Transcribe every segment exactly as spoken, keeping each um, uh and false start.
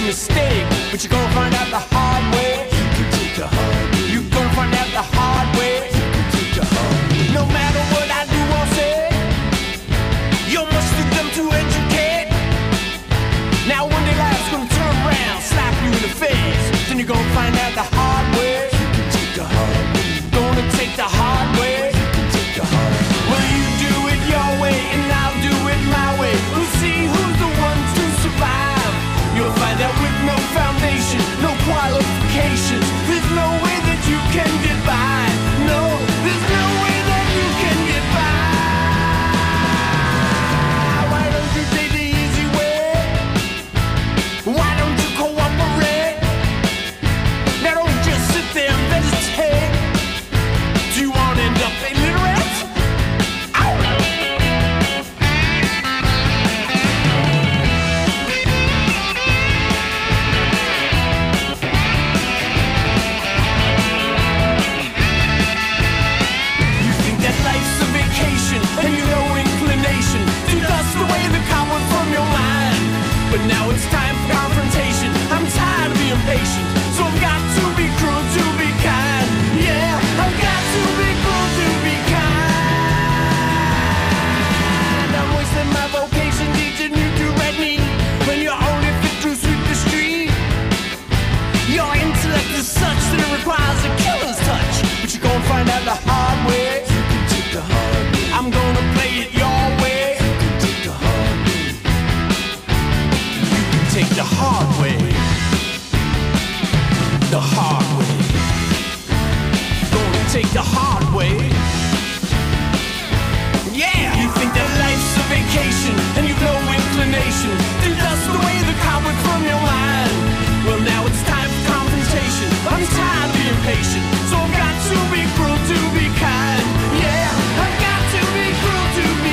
mistake, but you're gonna find out the hard way. You can take the hard way. You're gonna find out the hard way. You can take the hard way. No matter what I do or say, you're much too dumb to educate. Now one day life's gonna turn around, slap you in the face. Then you're gonna find out the hard way. You can take the hard way. Gonna take the hard way. You can take the hard way. Well, you do it your way and I'll do it my way. We'll see who's the one to survive. You'll find out with no foundation, no qualifications, there's no way that you can get by. No, there's no way that you can get by. Why don't you take the easy way? Why don't you cooperate? Now don't just sit there and vegetate. Do you want to end up illiterate? Ow! You think that life's a vacation and you know inclination to dust away the cobweb from your mind. But now it's time for confrontation. I'm tired of being patient, so I've got to be cruel to be kind. Yeah, I've got to be cruel to be kind. I'm wasting my vocation teaching you to read me when you're only fit to sweep the street. Your intellect is such that it requires a killer's touch, but you're gonna find out the hard way. You can take the hard way. I'm gonna play it your way. You can take the hard way. You can take the hard way. The hard way. Gonna take the hard way. Yeah! You think that life's a vacation and you've no inclination to dust away the cobweb from your mind. Well, now it's time for confrontation. I'm tired of being patient, so I've got to be cruel to be kind. Yeah, I've got to be cruel to be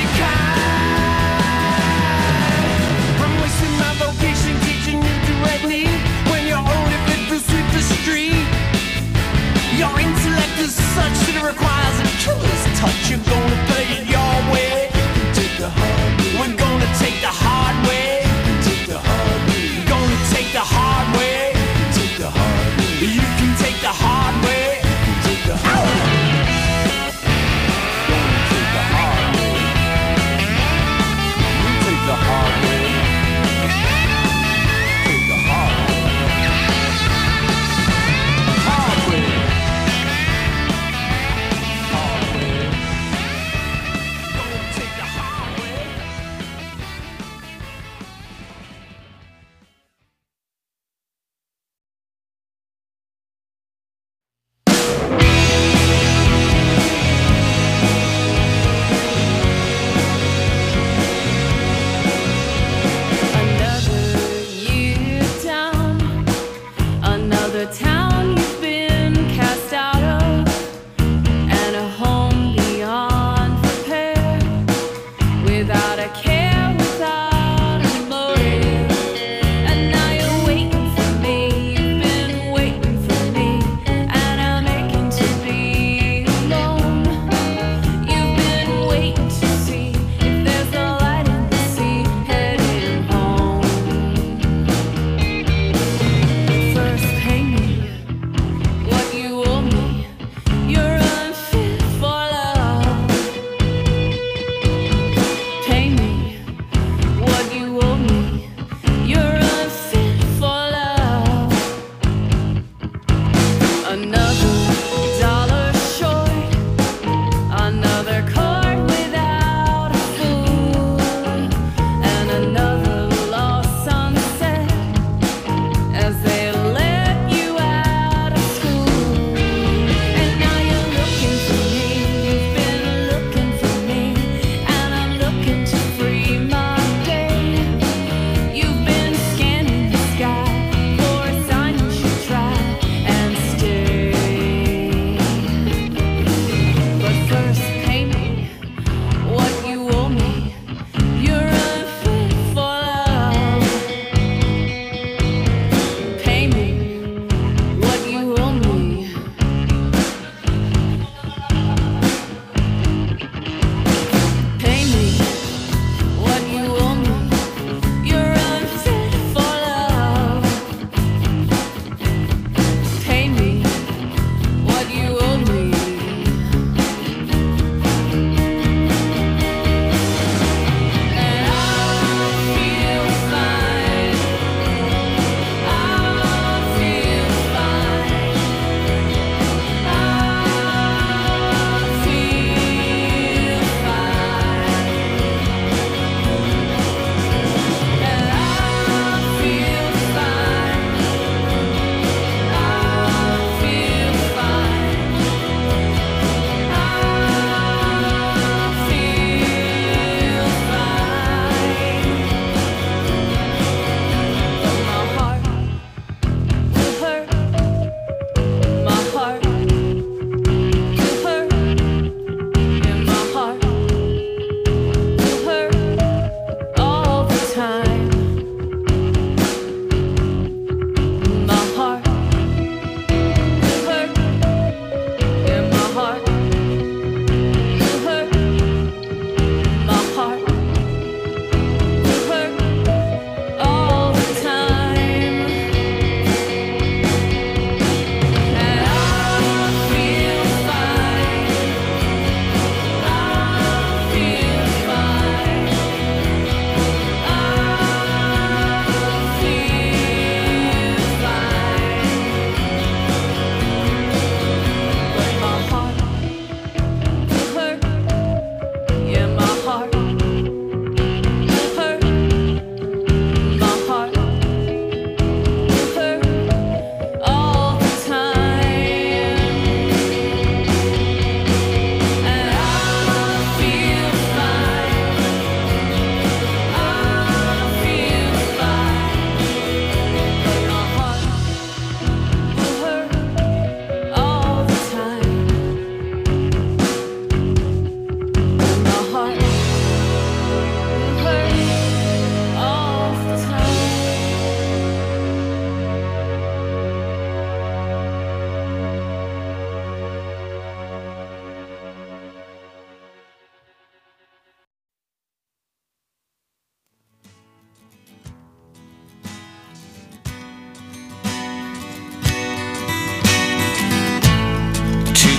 kind. I'm wasting my vocation teaching you to read me when you're only fit to sweep the street. Your intellect is such that it requires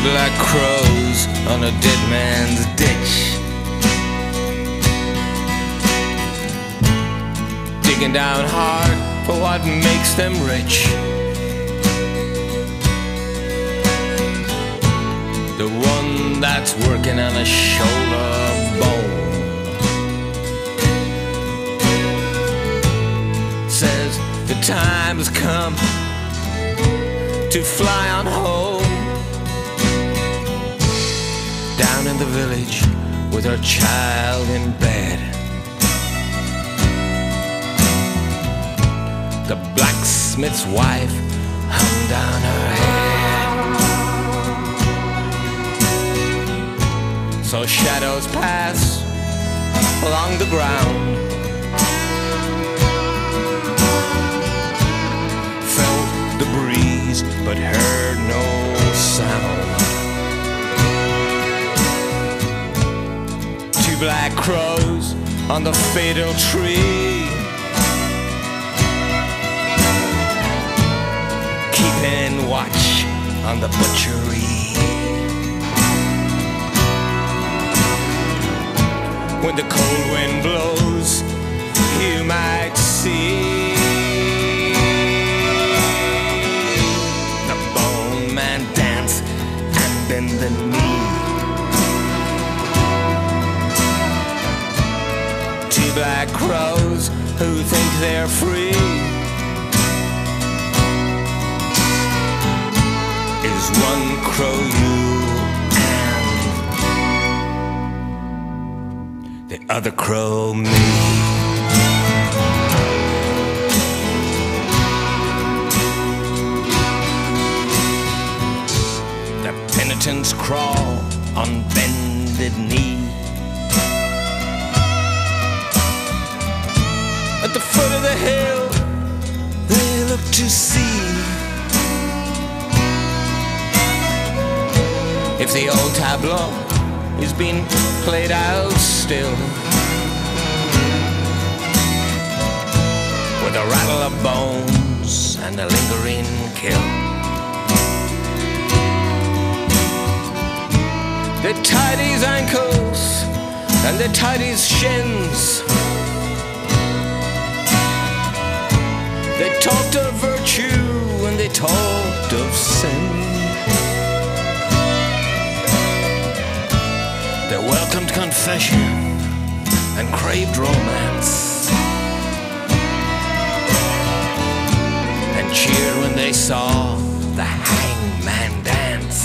black crows on a dead man's ditch, digging down hard for what makes them rich. The one that's working on a shoulder bone says the time has come to fly on home, down in the village with her child in bed. The blacksmith's wife hung down her head. So shadows pass along the ground, felt the breeze but heard no sound. Two black crows on the fatal tree, keeping watch on the butchery. When the cold wind blows, you might see the bone man dance and bend the knee. Two black crows who think they're free is one crow you and the other crow me. The penitents crawl on bended knee. At the foot of the hill they look to see if the old tableau is being played out still, with a rattle of bones and a lingering kill. They tied his ankles and they tied his shins. They talked of virtue and they talked of sin. They welcomed confession and craved romance, and cheered when they saw the hangman dance.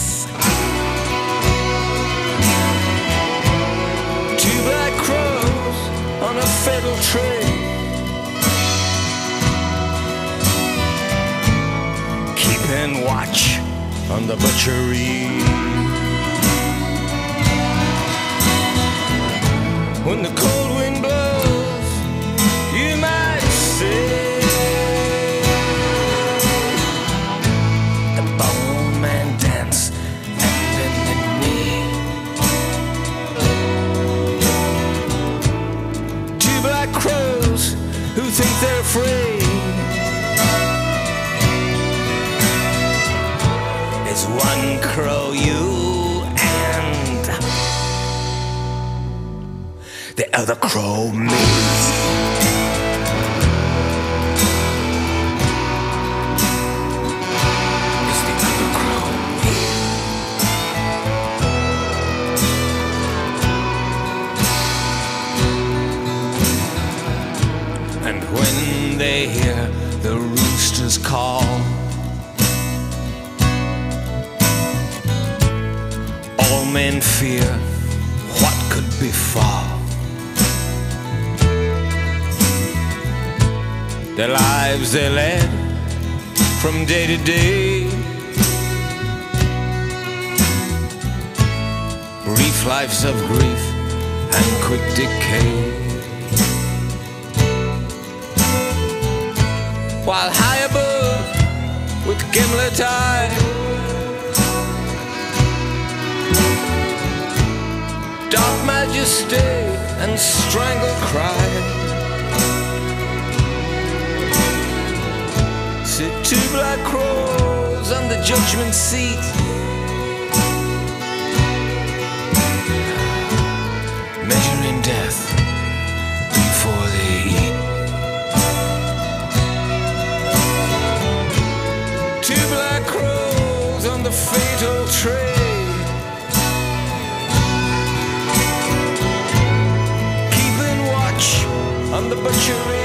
Two black crows on a fatal tree, keeping watch on the butchery. When the cold wind blows, you might see the bone man dance and bend the knee. Two black crows who think they're free is one crow you and the other crow me. It's the other crow me. And when they hear the roosters call, all men fear what could befall. The lives they led from day to day, brief lives of grief and quick decay. While high above with gimlet eye, dark majesty and strangled cry, sit two black crows on the judgment seat, trade, keeping watch on the butchery.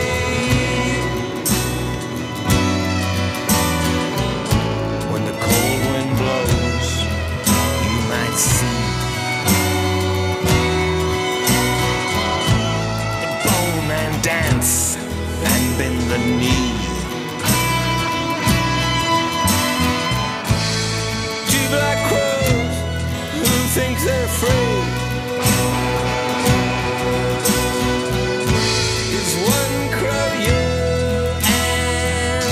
When the cold wind blows, you might see bone and dance and bend the knee. Two black crows who think they're free is one crow you and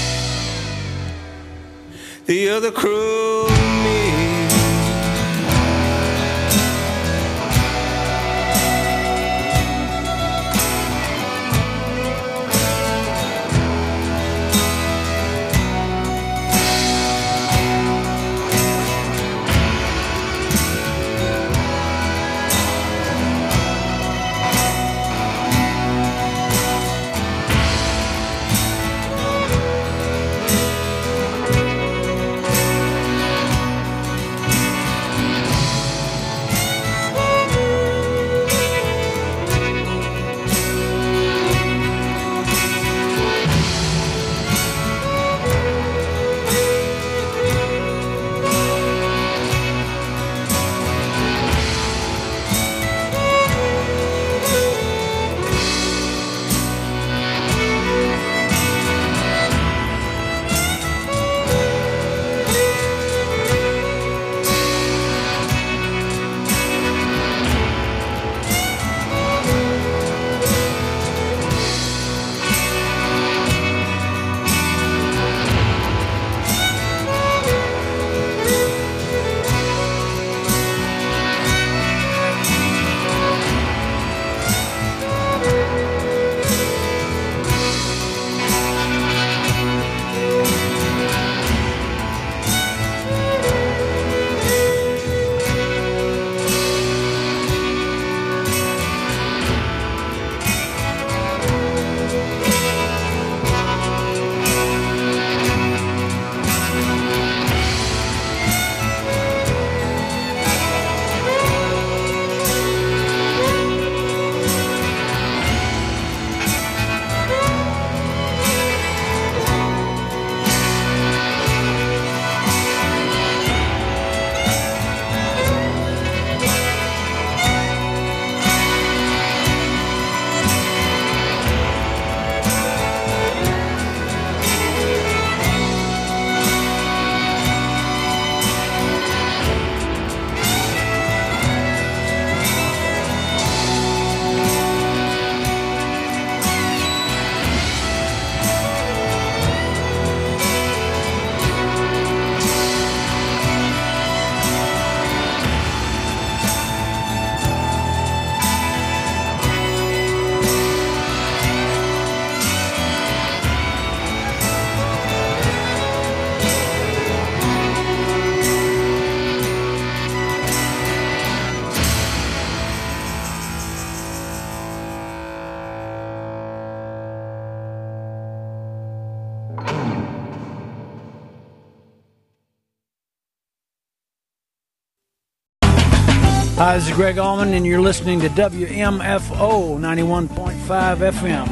the other crow me. Hi, this is Greg Allman, and you're listening to W M F O ninety-one point five F M.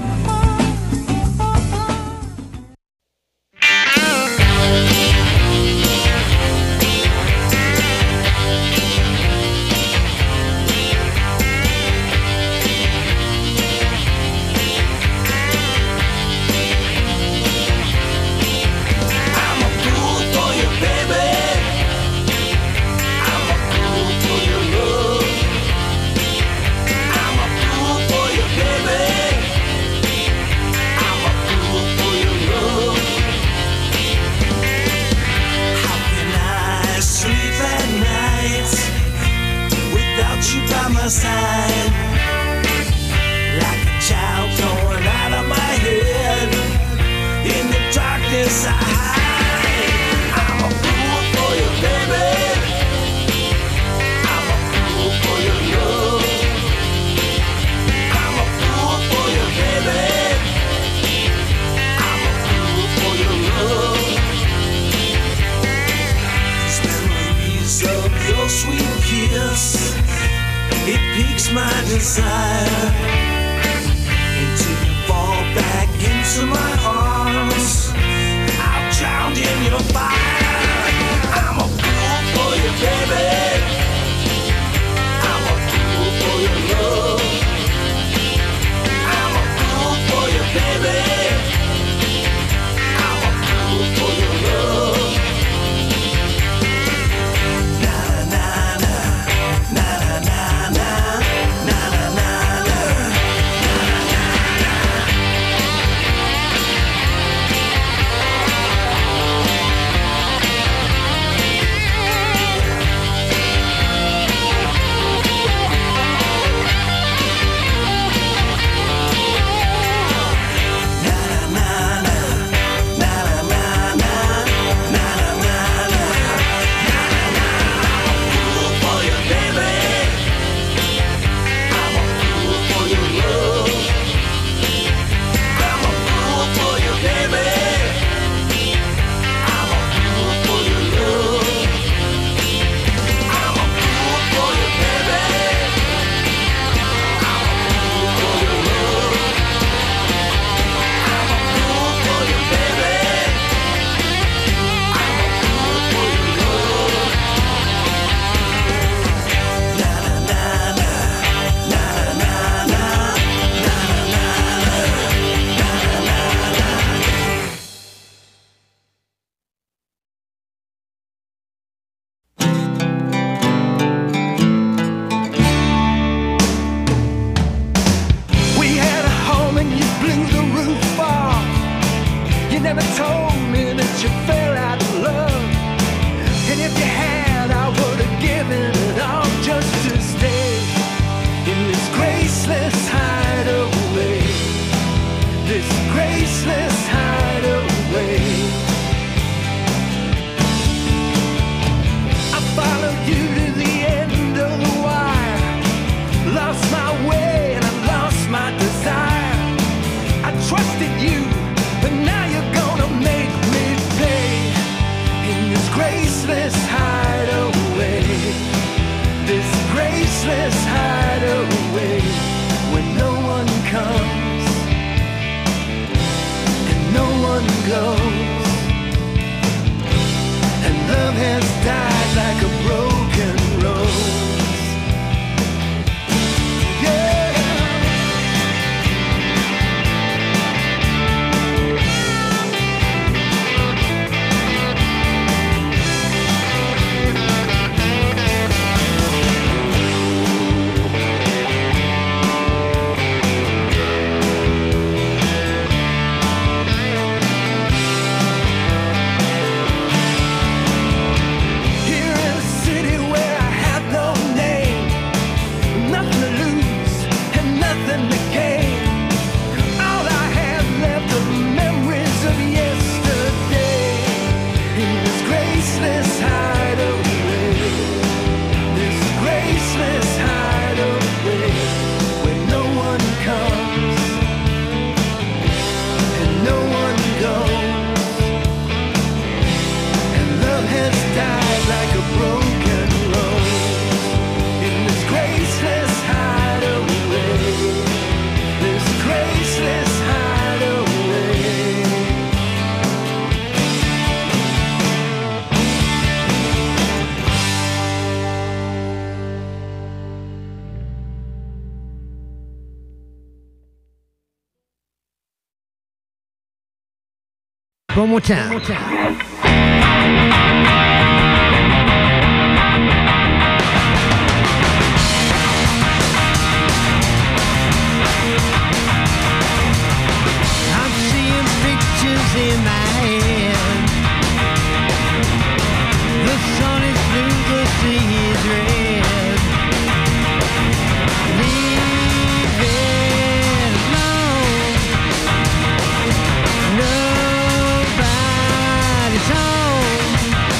lost my desire until you fall back into my arms. I've drowned in your fire. I'm a fool for you, baby. I'm a fool for your love. I'm a fool for you, baby. I'm a fool for your love. Na na na na na na na na na na. One more time. One more time. I'm seeing pictures in my head. The sun is blue, the sea is red. Leave it alone. Nobody's home.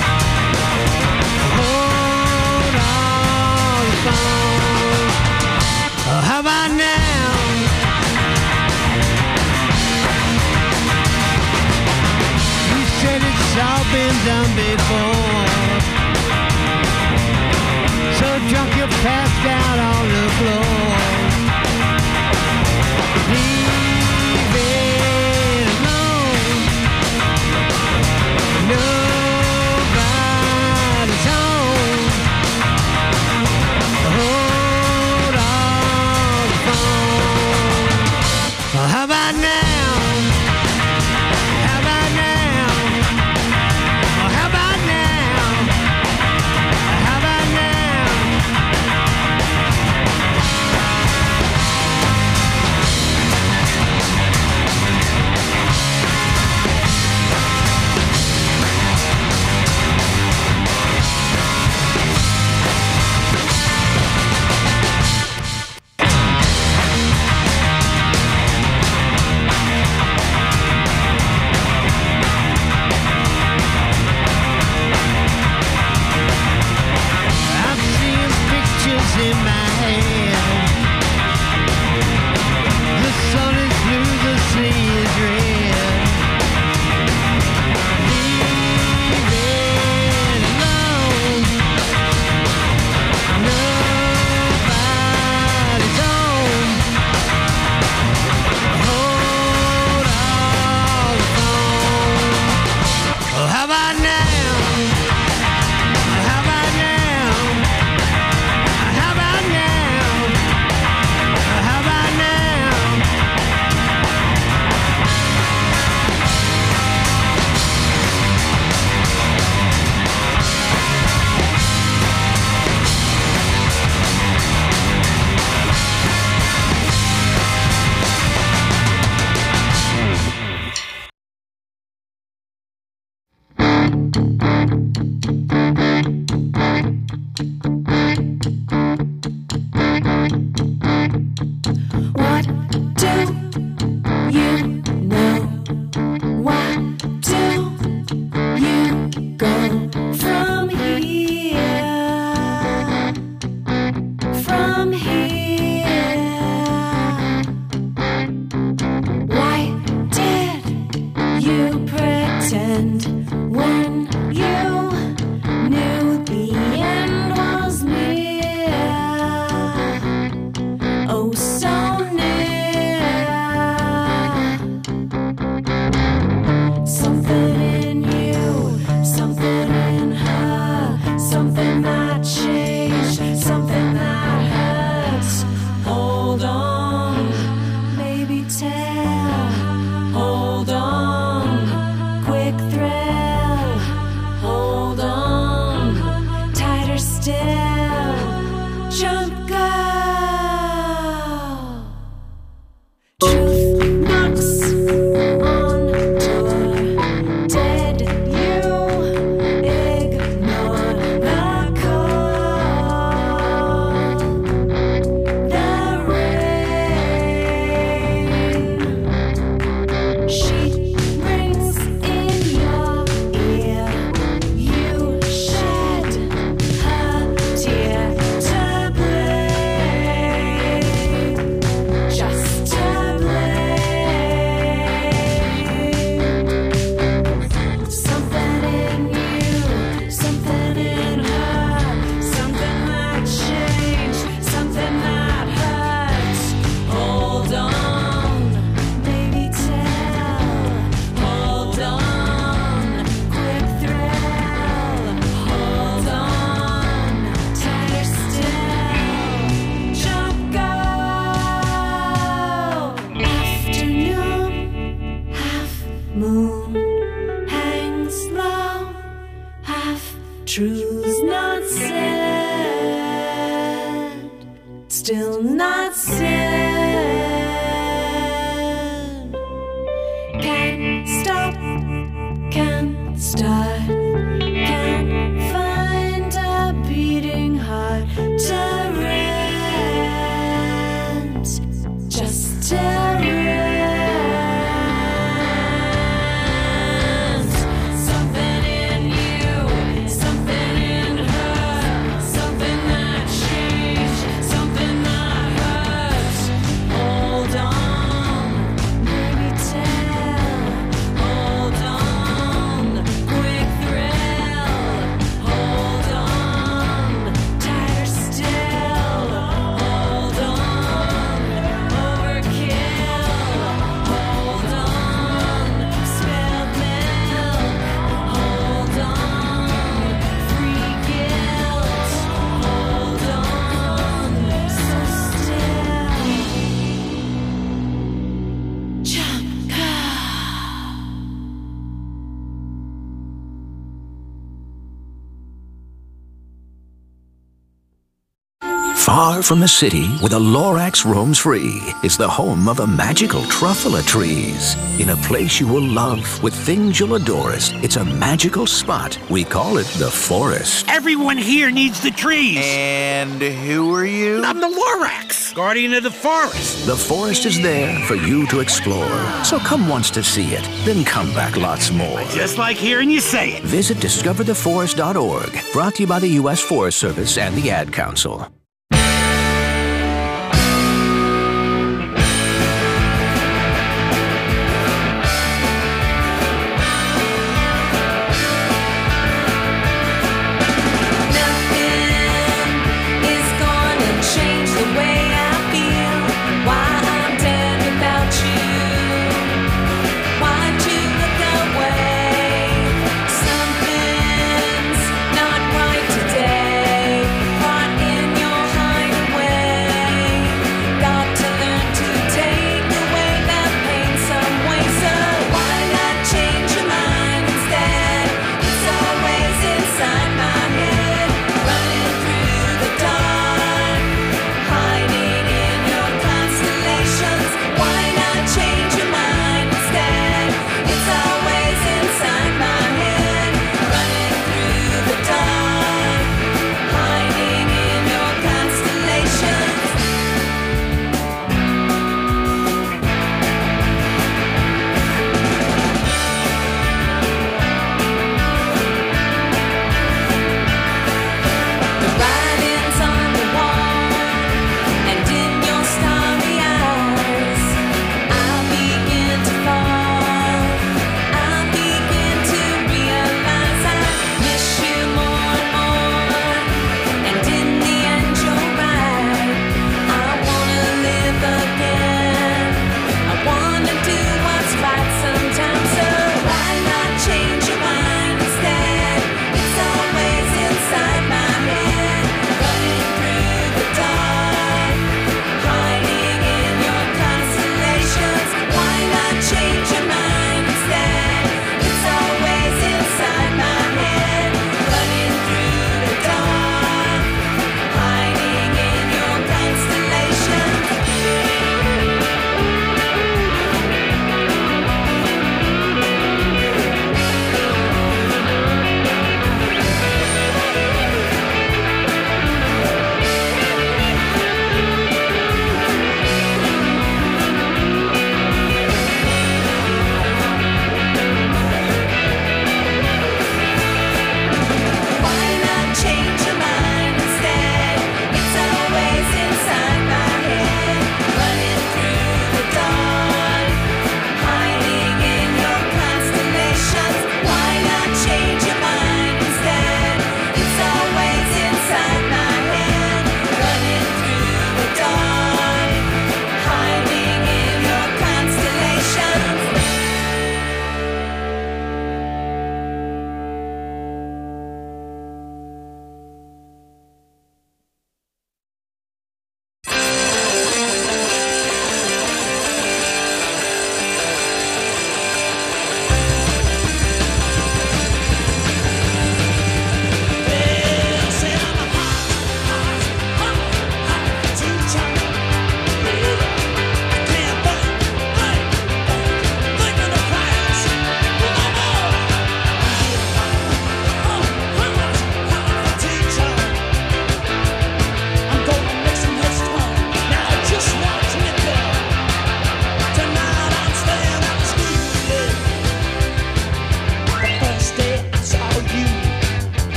Hold on the phone. Oh, how about now? you pretend when you knew the end was near. Oh, so near. Something in you, something in her, something that changed, something that hurts. Hold on, maybe tell. Hold on, quick thrill. Hold on, tighter still. Jump girl. Truth knocks on door. Dead you ignore the call. The rain. She rings in your ear. You shed her tear to blame, just to blame. Something in you, something in her, something that changed, something that hurts. Hold on, maybe tell. Hold on, quick thrill. Hold on, tighter still. Jump go. Afternoon, half moon hangs low, half truths not said, still not said. Can't stop, can't start, can't find a beating heart to rent, just to rent. Something in you, something in her, something that changed, something that hurts. Hold on, maybe tell. Hold on, quick thrill. Hold on, tighter still. Hold on, overkill. Hold on, spilled milk. Hold on, free guilt. Hold on, so still. Jump girl. Far from the city, where the Lorax roams free, is the home of the magical truffula trees. In a place you will love, with things you'll adore. It's a magical spot. We call it the forest. Everyone here needs the trees. And who are you? I'm the Lorax, guardian of the forest. The forest is there for you to explore. So come once to see it, then come back lots more. Just like hearing you say it. Visit discover the forest dot org, brought to you by the U S Forest Service and the Ad Council. Nothing is gonna change the way I feel. Why I'm dead without you. Why'd you look away? Something's not right today. Caught in your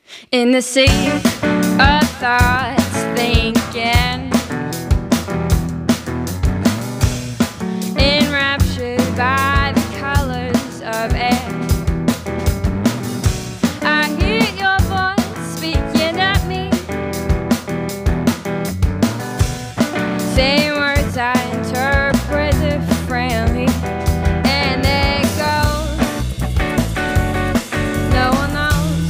In the sea of thoughts thinking, enraptured by the colors of air, I hear your voice speaking at me, saying words I interpret differently, and it goes, no one knows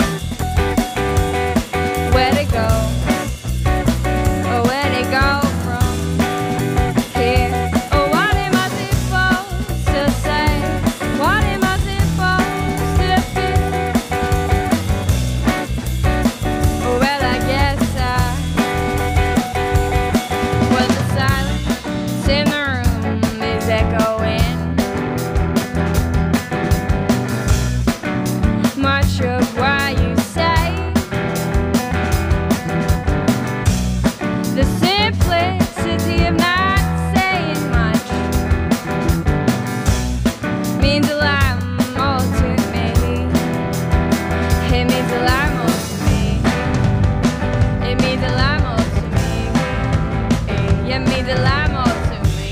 where to go, or where to go from here. Oh, what am I supposed to say? What am I supposed to do? Oh, well, I guess I, well, the silence in the room is echoing. Much of what you say, the simplicity of not saying much means a lot more to me. It means a lot more to me. It means a lot more to me. It means a lot more to me.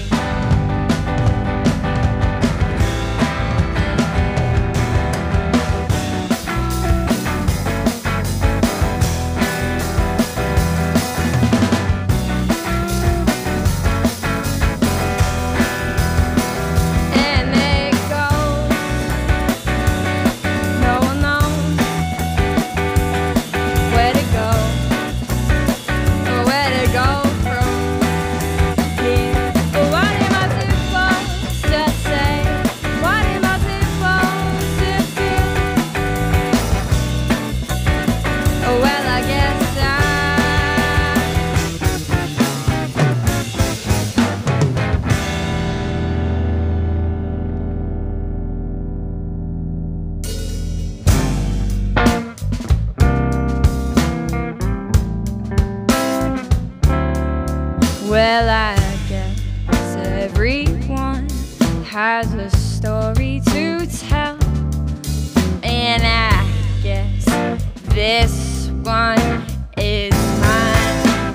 And it goes, no one knows where to go, or where to go from here. But what am I supposed to say? What am I supposed to do? Oh, well, I guess I, well, I guess everyone has a story to tell, and I guess this one is mine.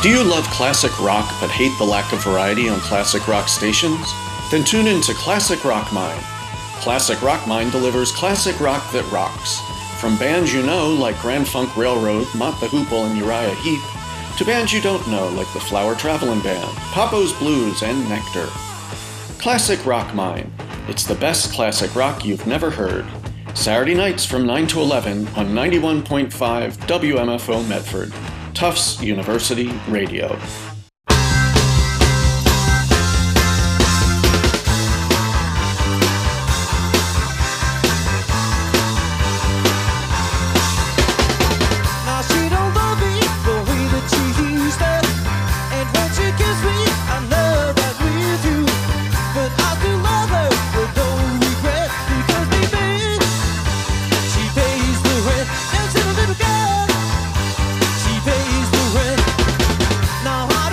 Do you love classic rock but hate the lack of variety on classic rock stations? Then tune in to Classic Rock Mine. Classic Rock Mine delivers classic rock that rocks. From bands you know like Grand Funk Railroad, Mott the Hoople, and Uriah Heep, to bands you don't know like the Flower Traveling Band, Papo's Blues, and Nectar. Classic Rock Mine. It's the best classic rock you've never heard. Saturday nights from nine to eleven on ninety-one point five W M F O Medford, Tufts University Radio. Now I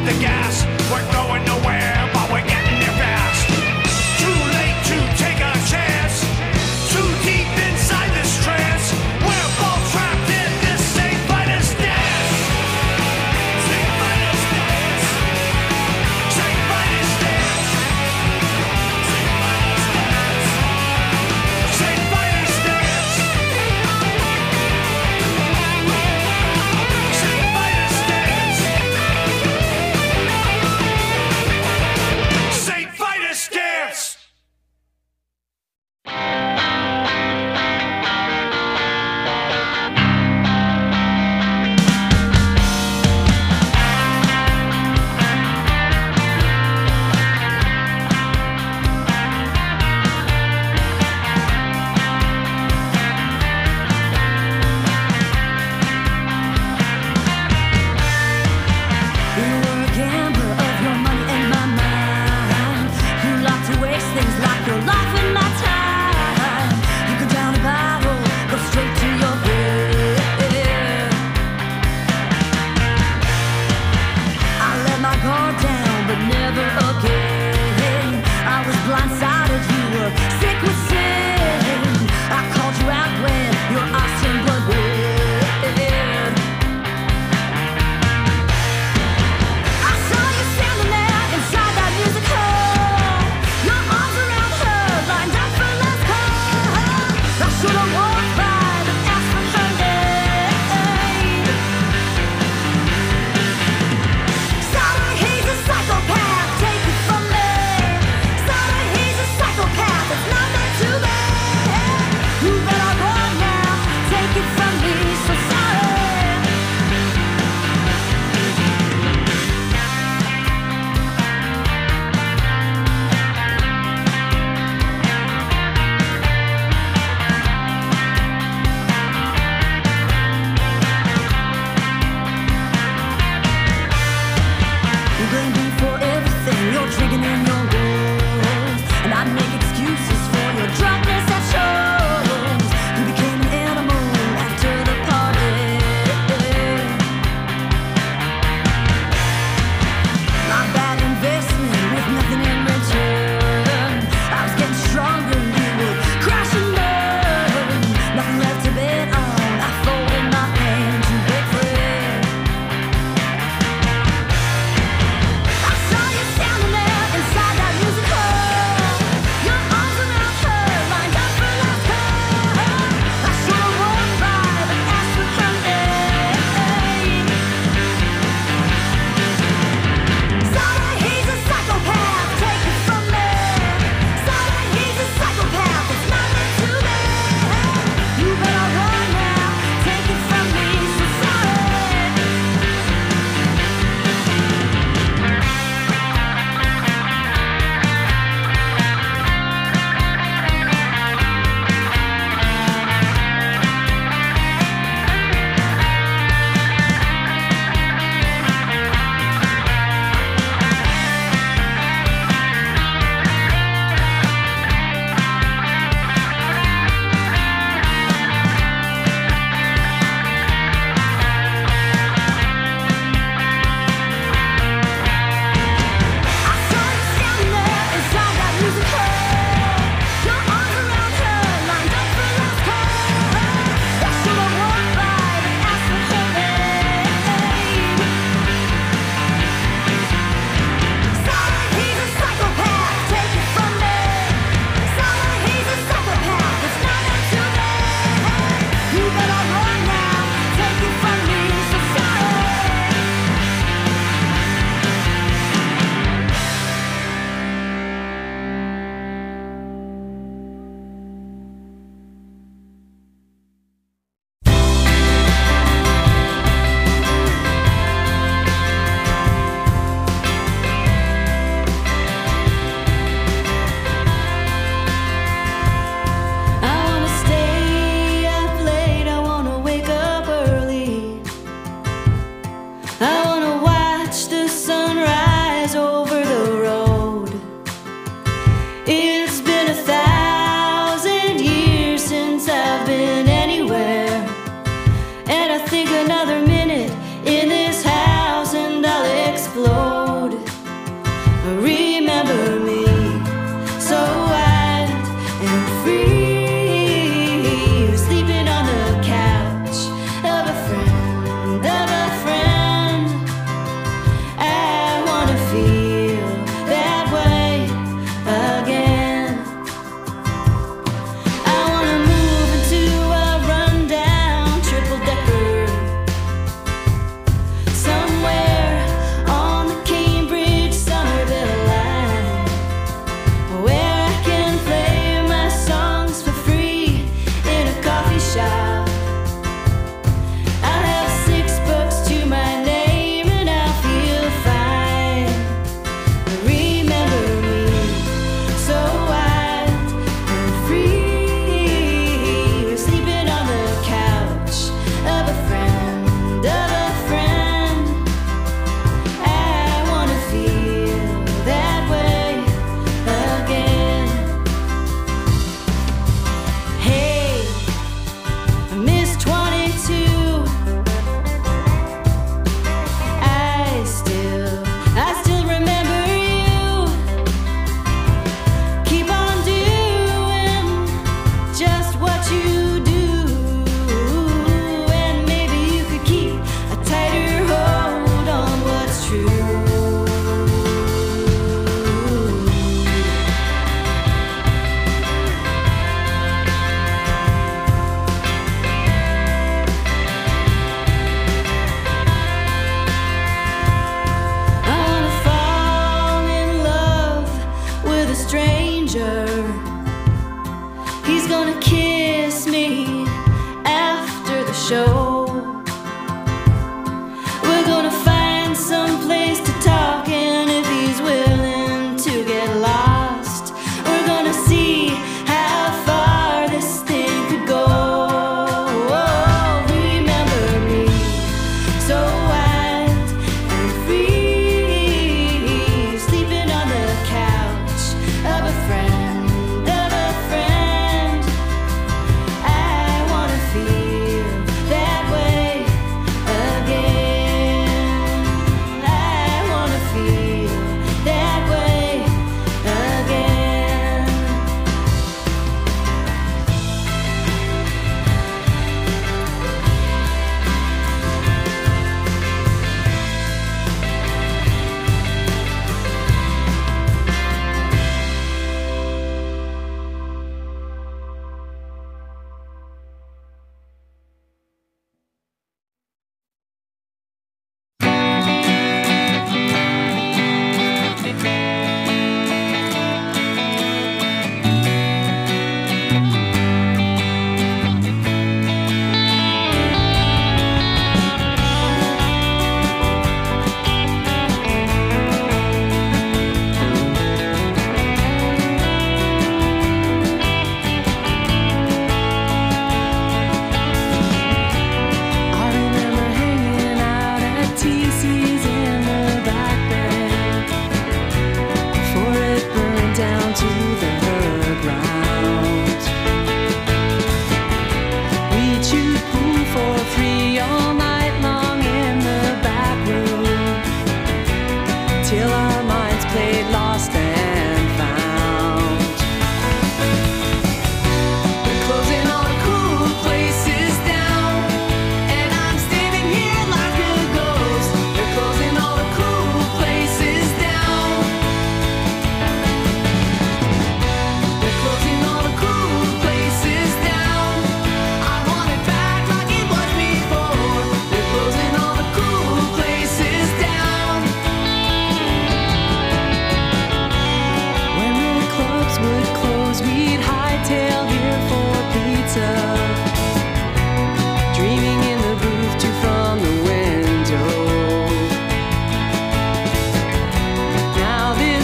hit the gas. We're going nowhere, but we're getting there fast. Too late to take a chance. Too deep inside this trance. We're both trapped in this Saint Vitus dance. Saint Vitus dance. Saint Vitus dance. Saint Vitus dance. Saint Vitus dance. Saint Vitus dance. You were a gambler of your money and my mind. You like to waste things like your life and my time. You go down a barrel, go straight to your head. I let my guard down, but never again. I was blindsided, you were sick with sin. I called you out when your eyes turned blood red. I saw you standing there inside that music hall. Your arms around her, lined up for last call. I should have walked by and asked for her name. Sorry, he's a psychopath, take it from me. Sorry, he's a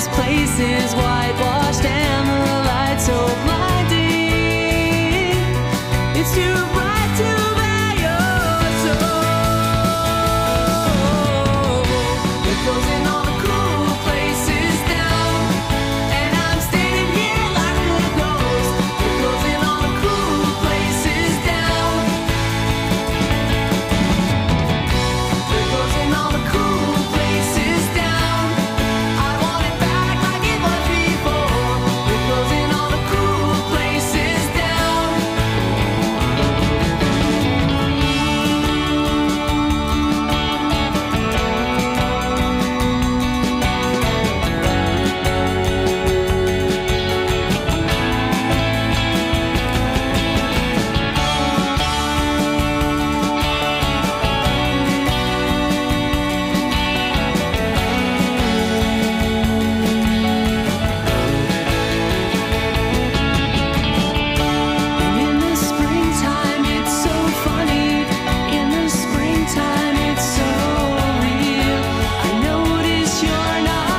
This place is whitewashed.